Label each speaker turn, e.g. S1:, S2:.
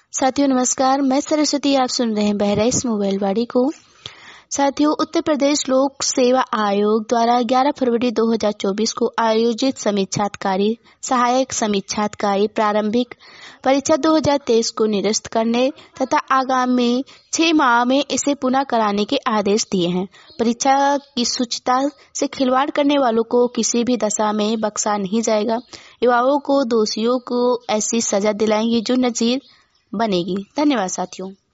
S1: साथियों नमस्कार, मैं सरस्वती। आप सुन रहे हैं बहराइच मोबाइल वाड़ी को। साथियों, उत्तर प्रदेश लोक सेवा आयोग द्वारा 11 फरवरी 2024 को आयोजित समीक्षाधिकारी सहायक समीक्षाधिकारी प्रारंभिक परीक्षा 2023 को निरस्त करने तथा आगामी 6 माह में इसे पुनः कराने के आदेश दिए हैं। परीक्षा की शुचिता से खिलवाड़ करने वालों को किसी भी दशा में बख्शा नहीं जाएगा। युवाओं को दोषियों को ऐसी सजा दिलाएंगी जो नजीर बनेगी। धन्यवाद साथियों।